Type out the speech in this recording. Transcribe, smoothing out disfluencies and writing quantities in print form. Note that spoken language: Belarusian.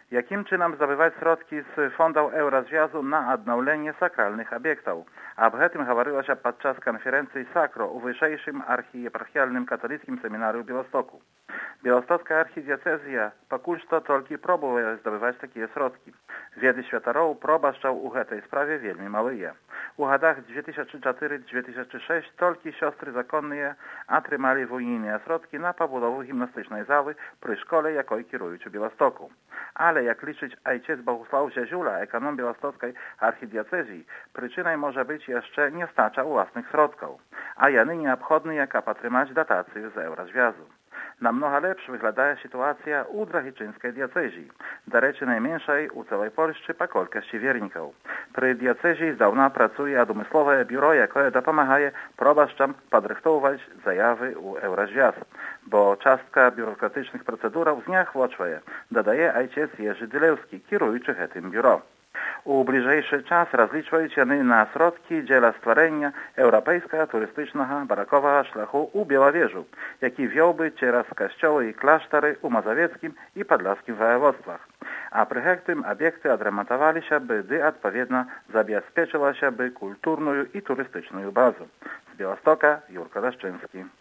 Jakim czynem zdobywać środki z fondów Eurazwiazu na odnowienie sakralnych obiektów? Об гэтым гаварылася падчас канферэнцыі Сакро ў вышэйшым архіепархіяльным каталіцкім семінары ў Беластоку. Беластоцкая архідыяцэзія пакуль што толькі пробуе здабываць такія сродкі. Веды святароў пробашчаў у гэтай справе вельмі малыя. У гадах 2004-2006 толькі сёстры законныя атрымалі вуйныя сродкі на пабудову гімнастычнай залы пры школе, якой кіруюць у Беластоку. Але, як лічыць айчец Богуслаў Зязюла, эканом Беластоцкай архідыяцэзіі, прычынай можа быць яшчэ нестача ўласных сродкаў, а яны неабходныя, каб атрымаць датацыю з Еўразвязу. Намнога лепш выглядае сітуацыя ў Драгічынскай дыяцэзіі, дарэчы, найменшай у цэлай Польшчы па колькасці вернікаў. Пры дыяцэзіі здаўна працуе адмысловае бюро, якое дапамагае пробашчам падрыхтоўваць заявы ў Еўразвяз, бо частка бюрократычных працэдураў зняхвочвае, дадае айчец Ежы Дылеўскі, кіруючы гэтым бюро. У бліжэйшы час разлічваюць яны на сродкі дзеля стварэння еўрапейскага турыстычнага бараковага шляху ў Белавежу, які вёў бы цераз касцёлы і кляштары ў Мазавецкім і Падляскім ваяводствах. А пры гэтым аб'екты адрамантаваліся бы, ды адпаведна забяспечылася бы культурную і турыстычную базу. З Беластока Юрка Дашчынскі.